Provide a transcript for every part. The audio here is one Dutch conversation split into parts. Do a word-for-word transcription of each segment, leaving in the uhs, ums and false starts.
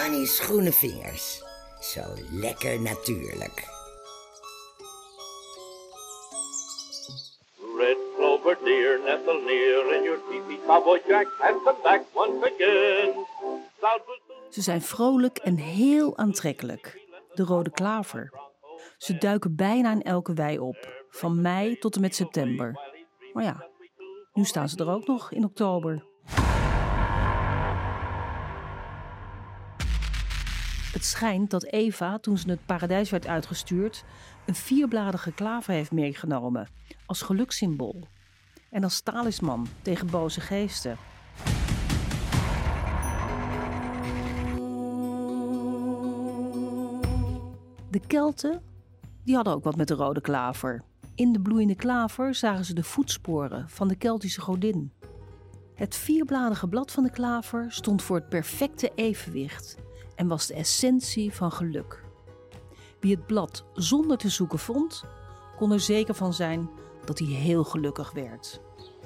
Annie's groene vingers. Zo lekker natuurlijk. Red clover dear, nestle near in your teepee. Cowboy Jack has come back once again. Ze zijn vrolijk en heel aantrekkelijk. De rode klaver. Ze duiken bijna in elke wei op. Van mei tot en met september. Maar ja, nu staan ze er ook nog in oktober. Het schijnt dat Eva, toen ze het paradijs werd uitgestuurd, een vierbladige klaver heeft meegenomen. Als gelukssymbool. En als talisman tegen boze geesten. De Kelten, die hadden ook wat met de rode klaver. In de bloeiende klaver zagen ze de voetsporen van de Keltische godin. Het vierbladige blad van de klaver stond voor het perfecte evenwicht en was de essentie van geluk. Wie het blad zonder te zoeken vond, kon er zeker van zijn dat hij heel gelukkig werd.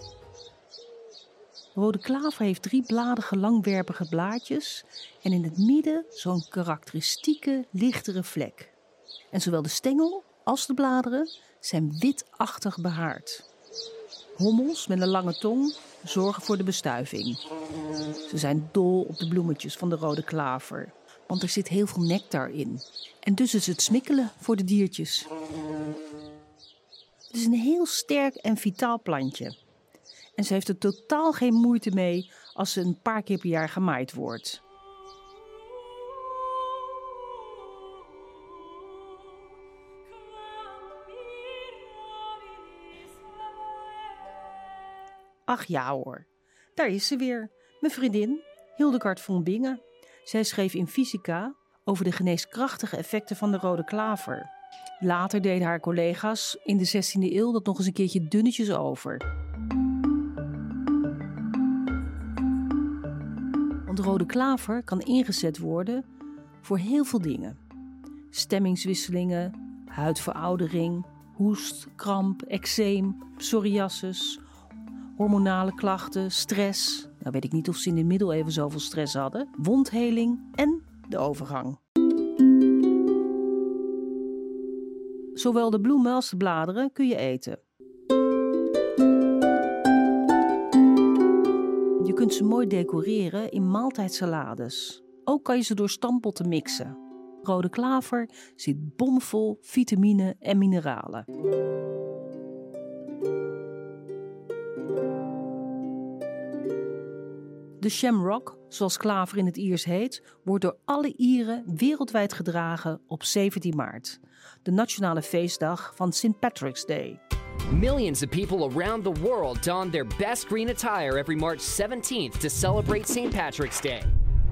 Rode klaver heeft drie bladige langwerpige blaadjes en in het midden zo'n karakteristieke lichtere vlek. En zowel de stengel als de bladeren zijn witachtig behaard. Hommels met een lange tong zorgen voor de bestuiving. Ze zijn dol op de bloemetjes van de rode klaver, want er zit heel veel nectar in. En dus is het smikkelen voor de diertjes. Het is een heel sterk en vitaal plantje. En ze heeft er totaal geen moeite mee als ze een paar keer per jaar gemaaid wordt. Ach ja hoor, daar is ze weer. Mijn vriendin, Hildegard von Bingen. Zij schreef in Fysica over de geneeskrachtige effecten van de rode klaver. Later deden haar collega's in de zestiende eeuw dat nog eens een keertje dunnetjes over. Want de rode klaver kan ingezet worden voor heel veel dingen. Stemmingswisselingen, huidveroudering, hoest, kramp, eczeem, psoriasis, hormonale klachten, stress. Nou weet ik niet of ze in de middeleeuwen zoveel stress hadden. Wondheling en de overgang. Zowel de bloemen als de bladeren kun je eten. Je kunt ze mooi decoreren in maaltijdsalades. Ook kan je ze door stampotten mixen. Rode klaver zit bomvol vitamine en mineralen. De shamrock, zoals klaver in het Iers heet, wordt door alle Ieren wereldwijd gedragen op zeventien maart. De nationale feestdag van Saint Patrick's Day. Millions of people around the world don their best green attire every March seventeenth to celebrate Saint Patrick's Day.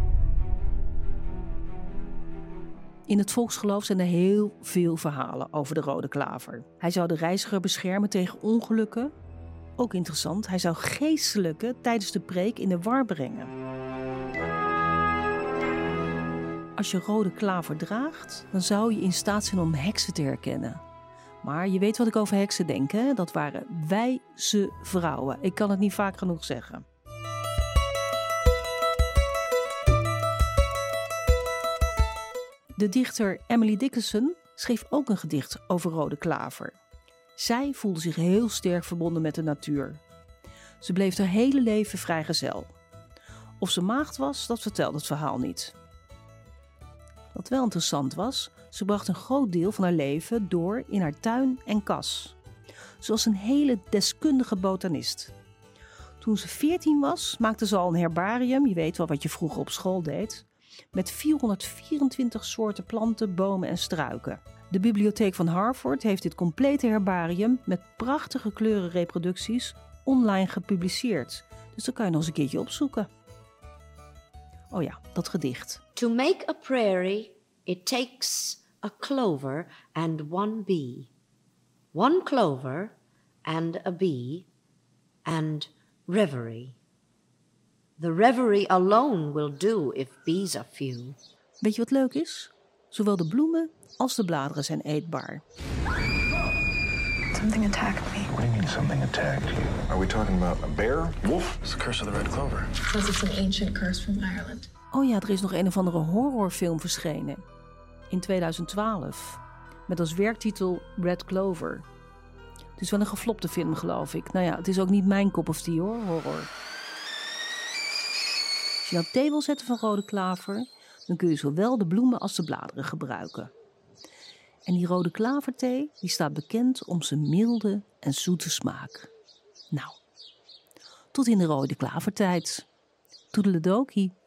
In het volksgeloof zijn er heel veel verhalen over de rode klaver. Hij zou de reiziger beschermen tegen ongelukken. Ook interessant, hij zou geestelijken tijdens de preek in de war brengen. Als je rode klaver draagt, dan zou je in staat zijn om heksen te herkennen. Maar je weet wat ik over heksen denk, hè? Dat waren wijze vrouwen. Ik kan het niet vaak genoeg zeggen. De dichter Emily Dickinson schreef ook een gedicht over rode klaver. Zij voelde zich heel sterk verbonden met de natuur. Ze bleef haar hele leven vrijgezel. Of ze maagd was, dat vertelde het verhaal niet. Wat wel interessant was, ze bracht een groot deel van haar leven door in haar tuin en kas. Ze was een hele deskundige botanist. Toen ze veertien was, maakte ze al een herbarium, je weet wel wat je vroeger op school deed, met vierhonderdvierentwintig soorten planten, bomen en struiken. De bibliotheek van Harvard heeft dit complete herbarium met prachtige kleurenreproducties online gepubliceerd. Dus dat kan je nog eens een keertje opzoeken. Oh ja, dat gedicht. To make a prairie, it takes a clover and one bee. One clover and a bee and reverie. The reverie alone will do if bees are few. Weet je wat leuk is? Zowel de bloemen als de bladeren zijn eetbaar. Something attacked me. What do you mean something attacked you? Are we talking about a bear? Wolf? It's the curse of the red clover. Because it's an ancient curse from Ireland. Oh ja, er is nog een of andere horrorfilm verschenen. In tweeduizend twaalf. Met als werktitel Red Clover. Het is wel een geflopte film, geloof ik. Nou ja, het is ook niet mijn cup of tea hoor, horror. Als je nou thee wil zetten van rode klaver, dan kun je zowel de bloemen als de bladeren gebruiken. En die rode klaverthee, die staat bekend om zijn milde en zoete smaak. Nou, tot in de rode klavertijd. Toedeledokie.